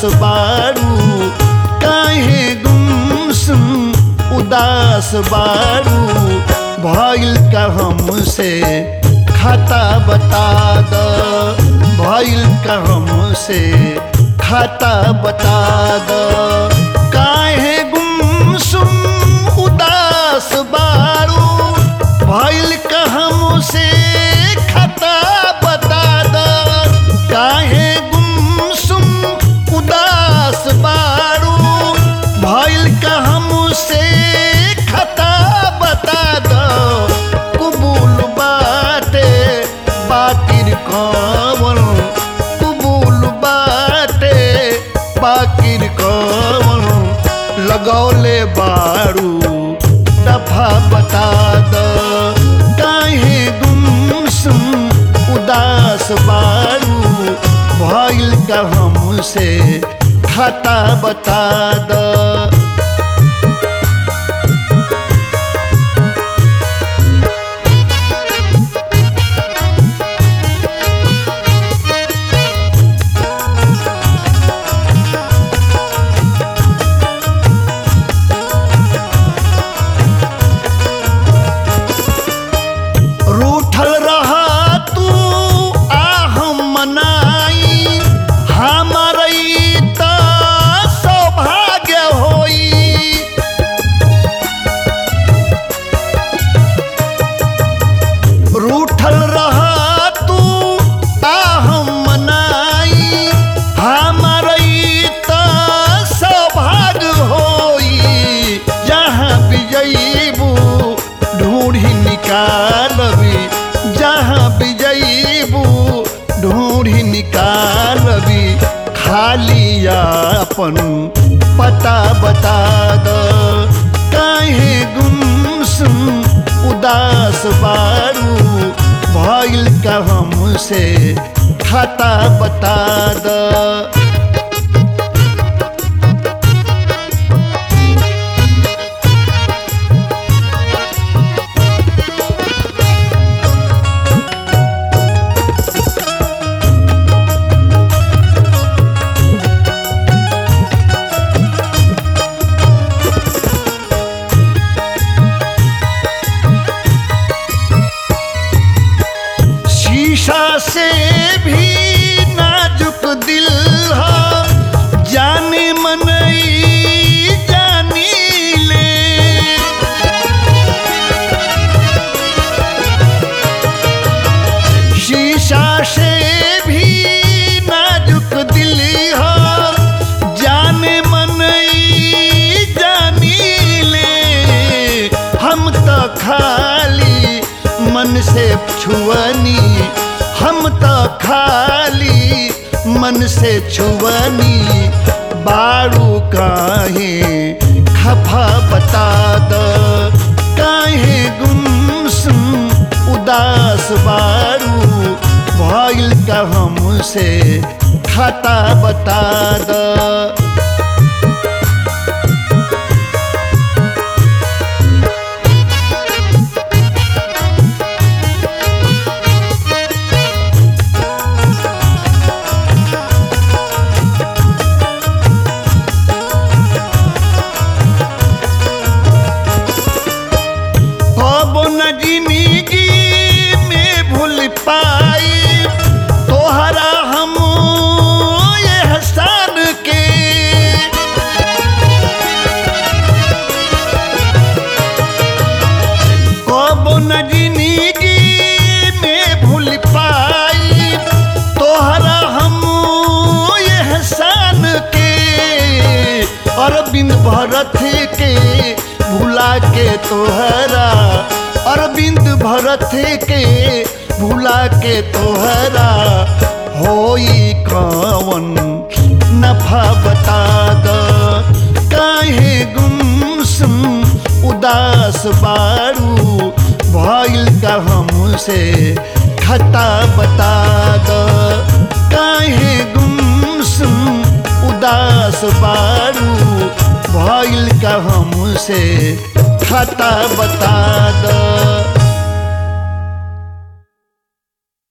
बारू काहे गुमसुम उदास बारू भइल का हमसे खाता बता द भइल का हमसे खाता बता द काहे गुमसुम उदास बारू भइल का हमसे खाता बता द काहे गुमसुम उदास बारू भइल का हमसे खाता बता द कबूल बाटे बाकिर कवन कबूल बाटे बाकिर कवन लगौले बारू दफा बता द काहे गुमसुम उदास बारू भइल का हमसे खाता बता द रूठल रहा तू हम मनाई हमर त सौभाग्य होई रूठल रहा तू हम मनाई हमर त सौभाग्य होई जहाँ बिजईबू ढूंढी निकालबी जहाँ बिजईबू ढूंढी निकालबी खाली अपन पता बता द काहे गुमसुम उदास बारू भइल का हमसे खाता बता द शीशा से भी नाजुक दिल है जाने मनई जानी ले शीशा से भी नाजुक दिल है जाने मनई जानी ले हम तो खाली मन से छुअनी हम तो खाली मन से छुअनी बारू काहे खफा बता द काहे गुमसुम उदास बारू भइल का हमसे खाता बता द पाई तोहरा हम एहसान के कब न जिंदगी में भूल पाई तोहरा हम एहसान के अरविंद भरत के भुला के तोहरा अरविंद भरत के भुला के तोहरा होई कवन नफा बता द काहे गुमसुम उदास बारू भइल का हमसे खाता बता द काहे गुमसुम उदास बारू भइल का हमसे खाता बता द।